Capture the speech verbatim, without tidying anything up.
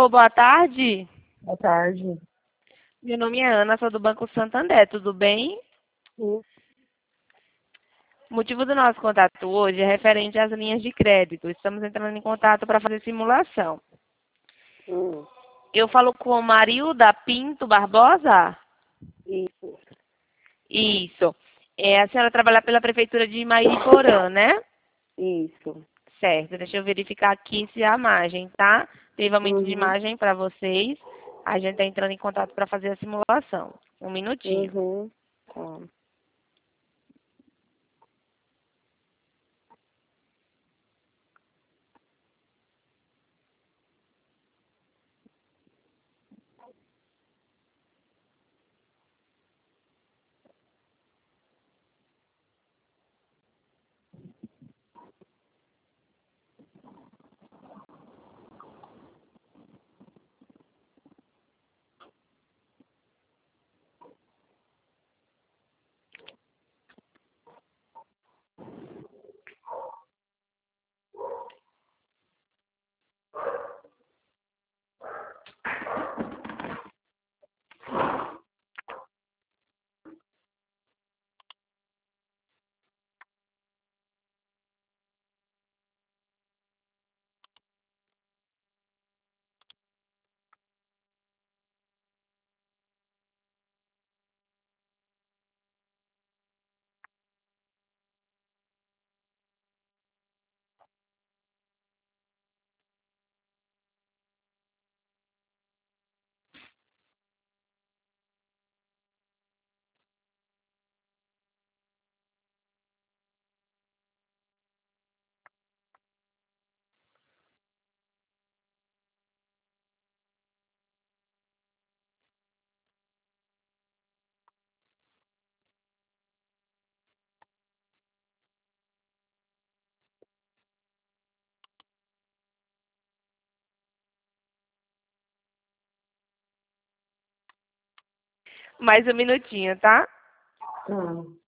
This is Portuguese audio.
Alô, boa tarde. Boa tarde. Meu nome é Ana, sou do Banco Santander, tudo bem? Sim. O motivo do nosso contato hoje é referente às linhas de crédito. Estamos entrando em contato para fazer simulação. Hum, Eu falo com Marilda Pinto Barbosa? isso. Isso. É, a senhora trabalha pela Prefeitura de Mariporã, né? Isso. Certo, deixa eu verificar aqui se há margem, tá? Teve aumento de Uhum. margem para vocês. A gente está entrando em contato para fazer a simulação. Um minutinho. Uhum. Tá. Mais um minutinho, tá? Tá.